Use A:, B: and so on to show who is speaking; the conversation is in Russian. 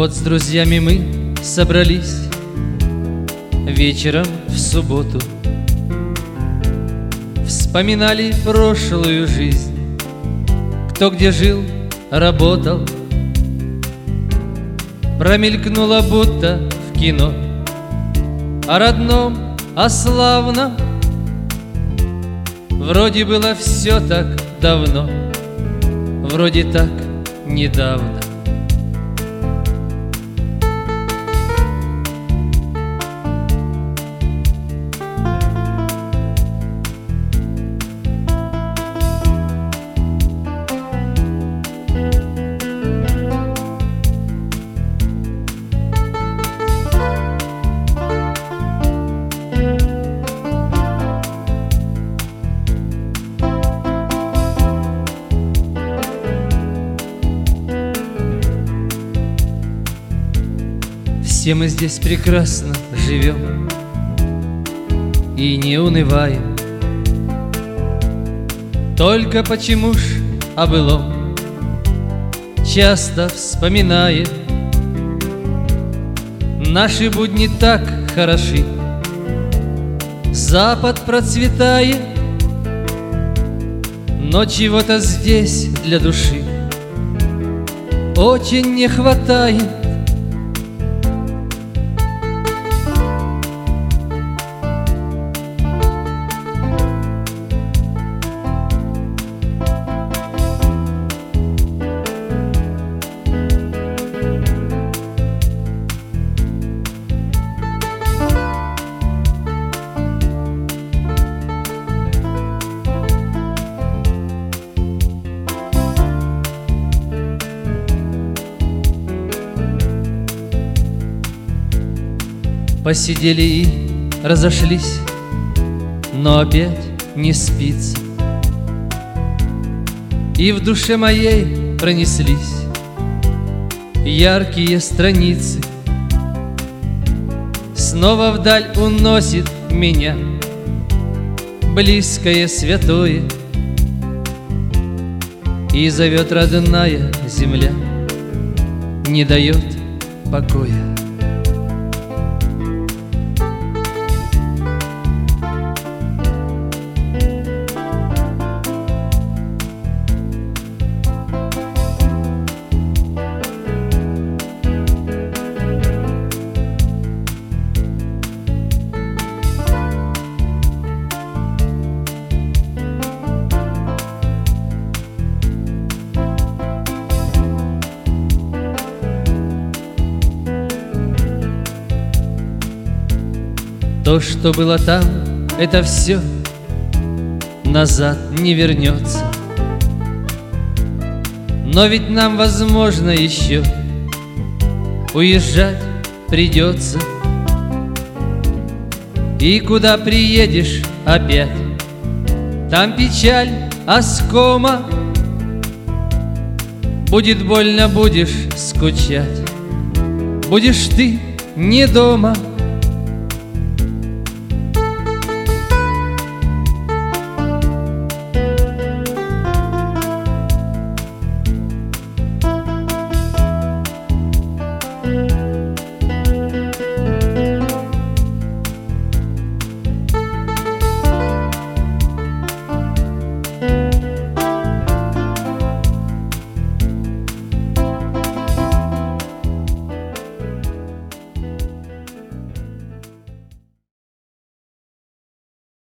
A: Вот с друзьями мы собрались вечером в субботу, вспоминали прошлую жизнь, кто где жил, работал. Промелькнуло будто в кино о родном, о славном. Вроде было все так давно, вроде так недавно. Все мы здесь прекрасно живем и не унываем. Только почему ж о былом часто вспоминаем? Наши будни так хороши, Запад процветает, но чего-то здесь для души очень не хватает. Посидели и разошлись, но опять не спится. И в душе моей пронеслись яркие страницы. Снова вдаль уносит меня близкое святое, и зовет родная земля, не дает покоя. То, что было там, это все назад не вернется. Но ведь нам, возможно, еще уезжать придется. И куда приедешь опять, там печаль оскома. Будет больно, будешь скучать, будешь ты не дома.